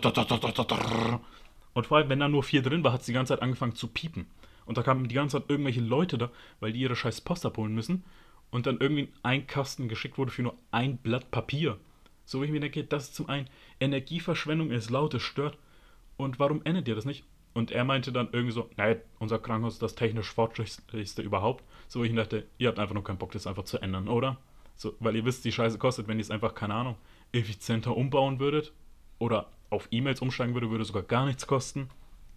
Und vor allem, wenn da nur vier drin war, hat es die ganze Zeit angefangen zu piepen. Und da kamen die ganze Zeit irgendwelche Leute da, weil die ihre scheiß Post abholen müssen. Und dann irgendwie ein Kasten geschickt wurde für nur ein Blatt Papier. So, wie ich mir denke, das ist zum einen Energieverschwendung, ist laut, es stört. Und warum ändert ihr das nicht? Und er meinte dann irgendwie so, nein, unser Krankenhaus ist das technisch fortschrittlichste überhaupt. So, ich dachte, ihr habt einfach nur keinen Bock, das einfach zu ändern, oder? So, weil ihr wisst, die Scheiße kostet, wenn ihr es einfach, keine Ahnung, effizienter umbauen würdet. Oder auf E-Mails umsteigen würde, würde sogar gar nichts kosten.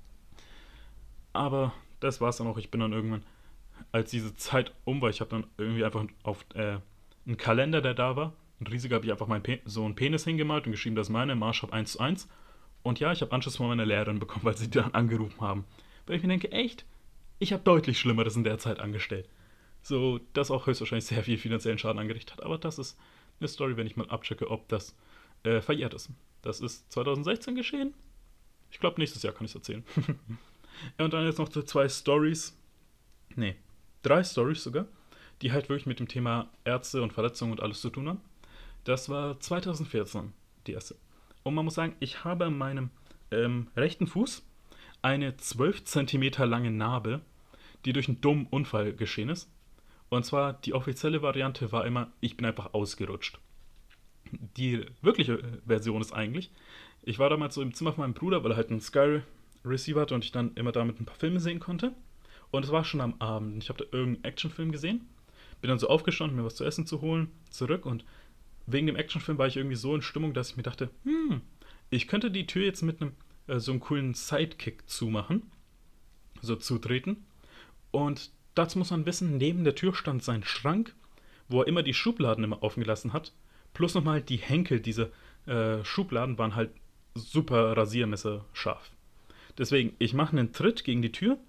Aber das war's dann auch. Ich bin dann irgendwann, als diese Zeit um war, ich habe dann irgendwie einfach auf äh, einen Kalender, der da war, ein riesiger, habe ich einfach meinen Pe- so einen Penis hingemalt und geschrieben, das ist meine Maßstab eins zu eins. Und ja, ich habe Anschluss von meiner Lehrerin bekommen, weil sie dann angerufen haben. Weil ich mir denke, echt, ich habe deutlich Schlimmeres in der Zeit angestellt. So, das auch höchstwahrscheinlich sehr viel finanziellen Schaden angerichtet hat. Aber das ist eine Story, wenn ich mal abchecke, ob das äh, verjährt ist. Das ist zwanzig sechzehn geschehen. Ich glaube, nächstes Jahr kann ich es erzählen. Ja, und dann jetzt noch zwei Stories. Nee, drei Stories sogar, die halt wirklich mit dem Thema Ärzte und Verletzungen und alles zu tun haben. Das war zwanzig vierzehn, die erste. Und man muss sagen, ich habe an meinem ähm, rechten Fuß eine zwölf Zentimeter lange Narbe, die durch einen dummen Unfall geschehen ist. Und zwar, die offizielle Variante war immer, ich bin einfach ausgerutscht. Die wirkliche Version ist eigentlich, ich war damals so im Zimmer von meinem Bruder, weil er halt einen Sky Receiver hatte und ich dann immer damit ein paar Filme sehen konnte. Und es war schon am Abend. Ich habe da irgendeinen Actionfilm gesehen, bin dann so aufgestanden, mir was zu essen zu holen, zurück und wegen dem Actionfilm war ich irgendwie so in Stimmung, dass ich mir dachte, hm, ich könnte die Tür jetzt mit einem äh, so einem coolen Sidekick zumachen, so zutreten. Und dazu muss man wissen, neben der Tür stand sein Schrank, wo er immer die Schubladen immer offen gelassen hat. Plus nochmal die Henkel, diese äh, Schubladen waren halt super Rasiermesser scharf. Deswegen, ich mache einen Tritt gegen die Tür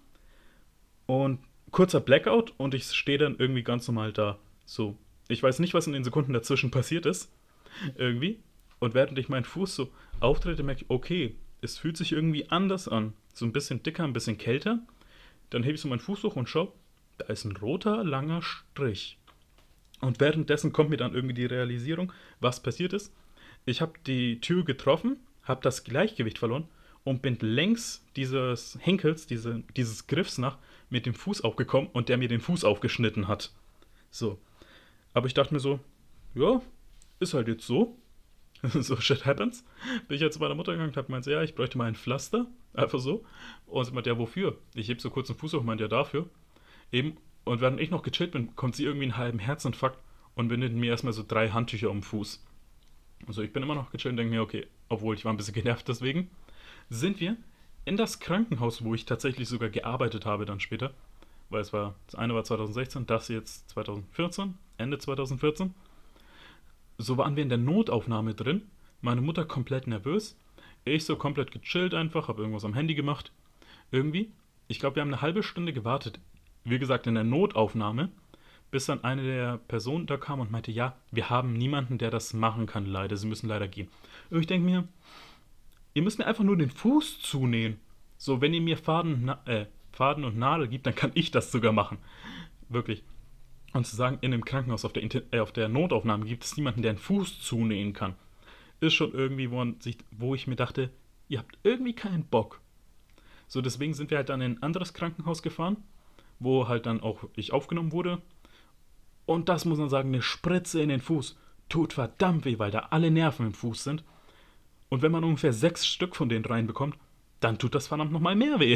und kurzer Blackout und ich stehe dann irgendwie ganz normal da. So. Ich weiß nicht, was in den Sekunden dazwischen passiert ist. Irgendwie. Und während ich meinen Fuß so auftrete, merke ich, okay, es fühlt sich irgendwie anders an. So ein bisschen dicker, ein bisschen kälter. Dann hebe ich so meinen Fuß hoch und schau, da ist ein roter, langer Strich. Und währenddessen kommt mir dann irgendwie die Realisierung, was passiert ist. Ich habe die Tür getroffen, habe das Gleichgewicht verloren und bin längs dieses Henkels, diese, dieses Griffs nach, mit dem Fuß aufgekommen und der mir den Fuß aufgeschnitten hat. So. Aber ich dachte mir so, ja, ist halt jetzt so. So shit happens. Bin ich jetzt zu meiner Mutter gegangen und hab gemeint, ja, ich bräuchte mal ein Pflaster. Einfach so. Und sie meint, ja, wofür? Ich heb so kurz den Fuß auf und meint, ja, dafür. Eben. Und während ich noch gechillt bin, kommt sie irgendwie einen halben Herzinfarkt und bindet mir erstmal so drei Handtücher um den Fuß. Also ich bin immer noch gechillt und denke mir, okay, obwohl ich war ein bisschen genervt deswegen, sind wir in das Krankenhaus, wo ich tatsächlich sogar gearbeitet habe dann später. Weil es war, das eine war zwanzig sechzehn, das jetzt zwanzig vierzehn, Ende zwanzig vierzehn. So waren wir in der Notaufnahme drin. Meine Mutter komplett nervös. Ich so komplett gechillt einfach, habe irgendwas am Handy gemacht. Irgendwie. Ich glaube, wir haben eine halbe Stunde gewartet. Wie gesagt, in der Notaufnahme. Bis dann eine der Personen da kam und meinte, ja, wir haben niemanden, der das machen kann, leider. Sie müssen leider gehen. Und ich denke mir, ihr müsst mir einfach nur den Fuß zunähen. So, wenn ihr mir Faden, äh, Faden und Nadel gibt, dann kann ich das sogar machen. Wirklich. Und zu sagen, in einem Krankenhaus auf der, äh, auf der Notaufnahme gibt es niemanden, der einen Fuß zunähen kann, ist schon irgendwie, wo, man sich, wo ich mir dachte, ihr habt irgendwie keinen Bock. So, deswegen sind wir halt dann in ein anderes Krankenhaus gefahren, wo halt dann auch ich aufgenommen wurde. Und das muss man sagen, eine Spritze in den Fuß tut verdammt weh, weil da alle Nerven im Fuß sind. Und wenn man ungefähr sechs Stück von denen reinbekommt, dann tut das verdammt nochmal mehr weh.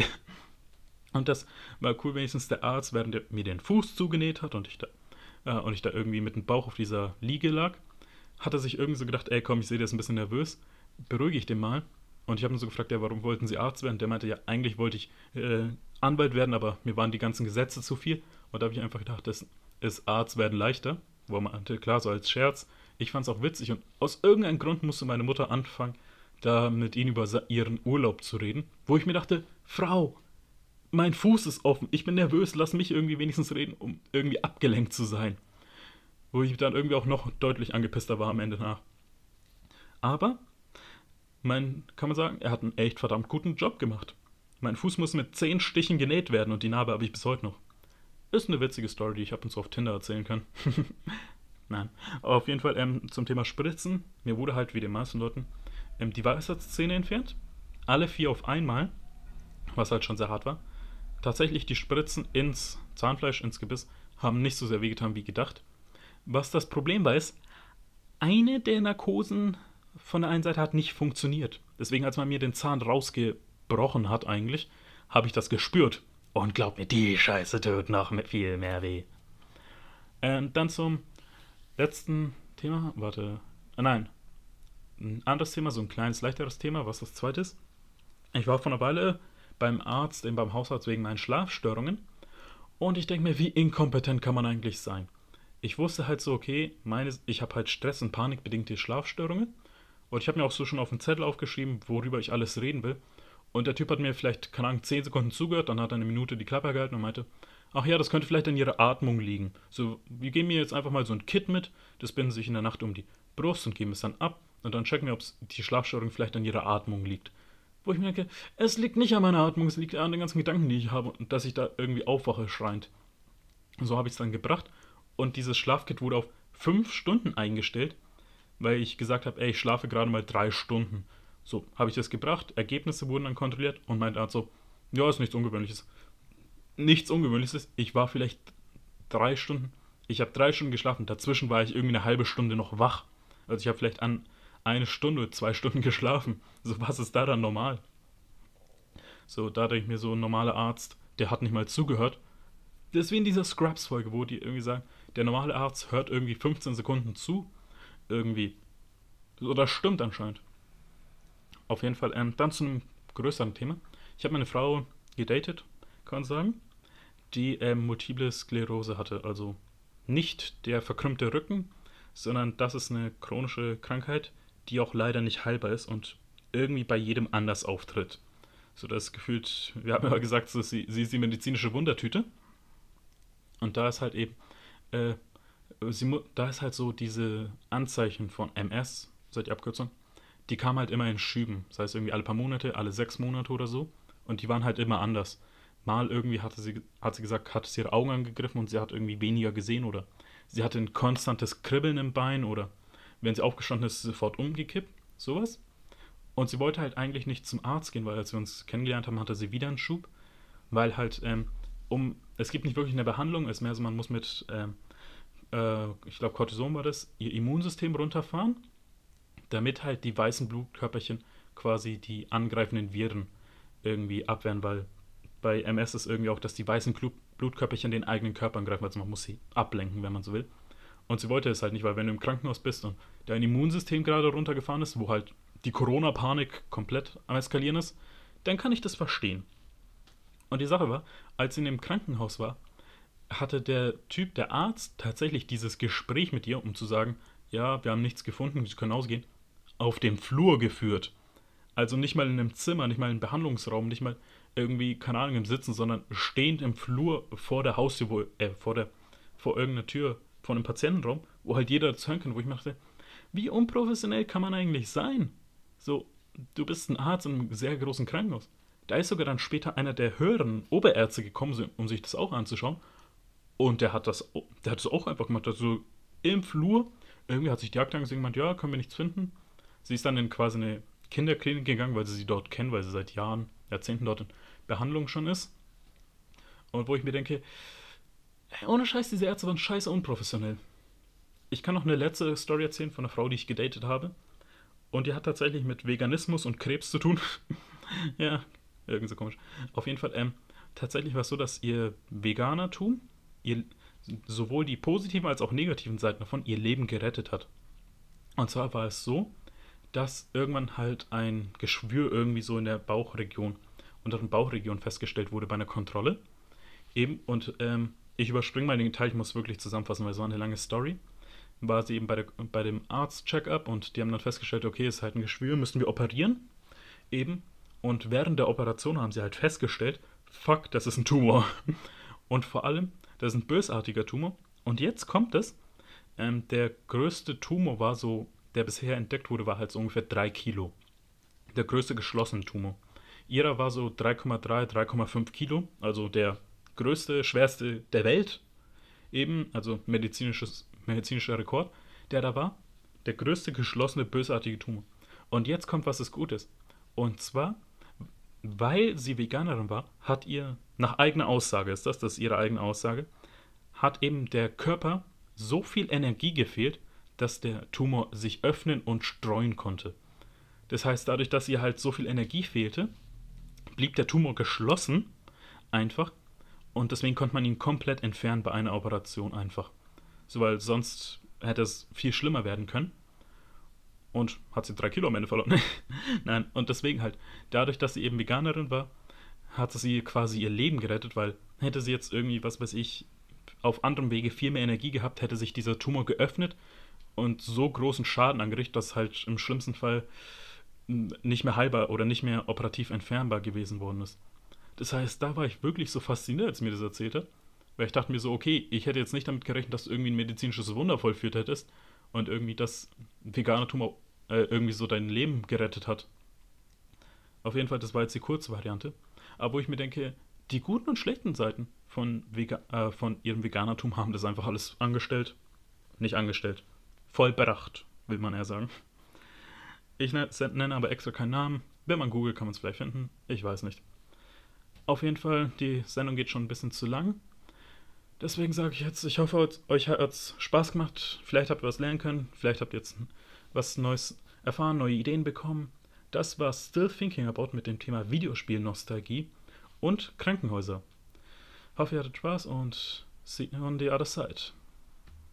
Und das war cool, wenigstens der Arzt, während er mir den Fuß zugenäht hat und ich da, äh, und ich da irgendwie mit dem Bauch auf dieser Liege lag, hat er sich irgendwie so gedacht, ey komm, ich sehe, der ist ein bisschen nervös, beruhige ich den mal. Und ich habe ihn so gefragt, ja, warum wollten Sie Arzt werden? Der meinte, ja, eigentlich wollte ich äh, Anwalt werden, aber mir waren die ganzen Gesetze zu viel. Und da habe ich einfach gedacht, das ist Arzt werden leichter. Wo man meinte, klar, so als Scherz. Ich fand es auch witzig und aus irgendeinem Grund musste meine Mutter anfangen, da mit ihnen über ihren Urlaub zu reden, wo ich mir dachte, Frau, mein Fuß ist offen, ich bin nervös, lass mich irgendwie wenigstens reden, um irgendwie abgelenkt zu sein. Wo ich dann irgendwie auch noch deutlich angepisster war am Ende nach. Aber, mein, kann man sagen, er hat einen echt verdammt guten Job gemacht. Mein Fuß muss mit zehn Stichen genäht werden und die Narbe habe ich bis heute noch. Ist eine witzige Story, die ich ab und zu auf Tinder erzählen kann. Nein, aber auf jeden Fall ähm, zum Thema Spritzen. Mir wurde halt, wie den meisten Leuten, ähm, die Weisheitszähne entfernt. Alle vier auf einmal, was halt schon sehr hart war. Tatsächlich, die Spritzen ins Zahnfleisch, ins Gebiss, haben nicht so sehr wehgetan wie gedacht. Was das Problem war, ist, eine der Narkosen von der einen Seite hat nicht funktioniert. Deswegen, als man mir den Zahn rausgebrochen hat eigentlich, habe ich das gespürt. Und glaub mir, die Scheiße tut noch mit viel mehr weh. Ähm, dann zum letzten Thema. Warte. Äh, nein. Ein anderes Thema, so ein kleines, leichteres Thema, was das zweite ist. Ich war vor einer Weile beim Arzt, eben beim Hausarzt wegen meinen Schlafstörungen. Und ich denke mir, wie inkompetent kann man eigentlich sein? Ich wusste halt so, okay, meine, ich habe halt Stress- und panikbedingte Schlafstörungen. Und ich habe mir auch so schon auf den Zettel aufgeschrieben, worüber ich alles reden will. Und der Typ hat mir vielleicht, keine Ahnung, zehn Sekunden zugehört, dann hat er eine Minute die Klappe gehalten und meinte, ach ja, das könnte vielleicht an ihrer Atmung liegen. So, wir geben mir jetzt einfach mal so ein Kit mit, das binden sich in der Nacht um die Brust und geben es dann ab. Und dann checken wir, ob die Schlafstörung vielleicht an ihrer Atmung liegt. Wo ich mir denke, es liegt nicht an meiner Atmung, es liegt an den ganzen Gedanken, die ich habe und dass ich da irgendwie aufwache schreiend. So habe ich es dann gebracht und dieses Schlafkit wurde auf fünf Stunden eingestellt, weil ich gesagt habe, ey, ich schlafe gerade mal drei Stunden. So, habe ich das gebracht, Ergebnisse wurden dann kontrolliert und mein Arzt so, ja, ist nichts Ungewöhnliches. Nichts Ungewöhnliches, ich war vielleicht drei Stunden, ich habe drei Stunden geschlafen, dazwischen war ich irgendwie eine halbe Stunde noch wach. Also ich habe vielleicht an eine Stunde, zwei Stunden geschlafen. So, was ist da dann normal? So, da denke ich mir so, ein normaler Arzt, der hat nicht mal zugehört. Das ist wie in dieser Scrubs-Folge, wo die irgendwie sagen, der normale Arzt hört irgendwie fünfzehn Sekunden zu, irgendwie. Oder stimmt anscheinend. Auf jeden Fall, ähm, dann zu einem größeren Thema. Ich habe meine Frau gedatet, kann man sagen, die ähm, Multiple Sklerose hatte. Also nicht der verkrümmte Rücken, sondern das ist eine chronische Krankheit, die auch leider nicht heilbar ist und irgendwie bei jedem anders auftritt. So das gefühlt, wir haben ja gesagt, so, sie, sie ist die medizinische Wundertüte. Und da ist halt eben, äh, sie, da ist halt so diese Anzeichen von M S, so die Abkürzung, die kamen halt immer in Schüben. Das heißt irgendwie alle paar Monate, alle sechs Monate oder so. Und die waren halt immer anders. Mal irgendwie hatte sie, hat sie gesagt, hat es ihre Augen angegriffen und sie hat irgendwie weniger gesehen oder sie hatte ein konstantes Kribbeln im Bein oder wenn sie aufgestanden ist, ist sie sofort umgekippt. Sowas. Und sie wollte halt eigentlich nicht zum Arzt gehen, weil als wir uns kennengelernt haben, hatte sie wieder einen Schub. Weil halt, ähm, um, es gibt nicht wirklich eine Behandlung, es ist mehr so, man muss mit, ähm, äh, ich glaube Cortison war das, ihr Immunsystem runterfahren, damit halt die weißen Blutkörperchen quasi die angreifenden Viren irgendwie abwehren, weil bei M S ist irgendwie auch, dass die weißen Blutkörperchen den eigenen Körper angreifen, also man muss sie ablenken, wenn man so will. Und sie wollte es halt nicht, weil wenn du im Krankenhaus bist und dein Immunsystem gerade runtergefahren ist, wo halt die Corona-Panik komplett am Eskalieren ist, dann kann ich das verstehen. Und die Sache war, als sie in dem Krankenhaus war, hatte der Typ, der Arzt, tatsächlich dieses Gespräch mit ihr, um zu sagen, ja, wir haben nichts gefunden, Sie können ausgehen, auf dem Flur geführt. Also nicht mal in einem Zimmer, nicht mal im Behandlungsraum, nicht mal irgendwie, keine Ahnung, im Sitzen, sondern stehend im Flur vor der Haustür, wo, äh, vor der, vor irgendeiner Tür, vor einem Patientenraum, wo halt jeder das hören kann, wo ich mir dachte, wie unprofessionell kann man eigentlich sein? So, du bist ein Arzt in einem sehr großen Krankenhaus. Da ist sogar dann später einer der höheren Oberärzte gekommen, um sich das auch anzuschauen. Und der hat das, der hat das auch einfach gemacht. Also im Flur, irgendwie hat sich die Akte angesehen und gemeint, ja, können wir nichts finden. Sie ist dann in quasi eine Kinderklinik gegangen, weil sie sie dort kennen, weil sie seit Jahren, Jahrzehnten dort in Behandlung schon ist. Und wo ich mir denke, ey, ohne Scheiß, diese Ärzte waren scheiße unprofessionell. Ich kann noch eine letzte Story erzählen von einer Frau, die ich gedatet habe. Und die hat tatsächlich mit Veganismus und Krebs zu tun. Ja, irgendwie so komisch. Auf jeden Fall, ähm, tatsächlich war es so, dass ihr Veganertum, ihr, sowohl die positiven als auch negativen Seiten davon, ihr Leben gerettet hat. Und zwar war es so, dass irgendwann halt ein Geschwür irgendwie so in der Bauchregion, unter der Bauchregion festgestellt wurde bei einer Kontrolle. Eben, und ähm, ich überspringe mal den Teil, ich muss wirklich zusammenfassen, weil es war eine lange Story. War sie eben bei, der, bei dem Arzt-Check-up und die haben dann festgestellt, okay, es ist halt ein Geschwür, müssen wir operieren. Eben. Und während der Operation haben sie halt festgestellt, fuck, das ist ein Tumor. Und vor allem, das ist ein bösartiger Tumor. Und jetzt kommt es, ähm, der größte Tumor war so, der bisher entdeckt wurde, war halt so ungefähr drei Kilo. Der größte geschlossene Tumor. Ihrer war so drei Komma drei, drei Komma fünf Kilo, also der größte, schwerste der Welt. Eben, also medizinisches, medizinischer Rekord, der da war. Der größte geschlossene, bösartige Tumor. Und jetzt kommt, was es gut ist. Und zwar, weil sie Veganerin war, hat ihr, nach eigener Aussage ist das, das ist ihre eigene Aussage, hat eben der Körper so viel Energie gefehlt, dass der Tumor sich öffnen und streuen konnte. Das heißt, dadurch, dass ihr halt so viel Energie fehlte, blieb der Tumor geschlossen, einfach, und deswegen konnte man ihn komplett entfernen bei einer Operation einfach. So, weil sonst hätte es viel schlimmer werden können. Und hat sie drei Kilo am Ende verloren. Nein, und deswegen halt, dadurch, dass sie eben Veganerin war, hat sie quasi ihr Leben gerettet, weil hätte sie jetzt irgendwie, was weiß ich, auf anderem Wege viel mehr Energie gehabt, hätte sich dieser Tumor geöffnet und so großen Schaden angerichtet, dass halt im schlimmsten Fall nicht mehr heilbar oder nicht mehr operativ entfernbar gewesen worden ist. Das heißt, da war ich wirklich so fasziniert, als mir das erzählt hat, weil ich dachte mir so, okay, ich hätte jetzt nicht damit gerechnet, dass du irgendwie ein medizinisches Wunder vollführt hättest und irgendwie das vegane Tumor äh, irgendwie so dein Leben gerettet hat. Auf jeden Fall, das war jetzt die kurze Variante. Aber wo ich mir denke, die guten und schlechten Seiten von, Vega äh, von ihrem Veganertum haben das einfach alles angestellt. Nicht angestellt. Vollbracht, will man eher sagen. Ich nenne aber extra keinen Namen. Wenn man googelt, kann man es vielleicht finden. Ich weiß nicht. Auf jeden Fall, die Sendung geht schon ein bisschen zu lang. Deswegen sage ich jetzt, ich hoffe, euch hat es Spaß gemacht. Vielleicht habt ihr was lernen können. Vielleicht habt ihr jetzt was Neues erfahren, neue Ideen bekommen. Das war Still Thinking About mit dem Thema Videospiel-Nostalgie und Krankenhäuser. Hoffe, ihr hattet Spaß und see you on the other side.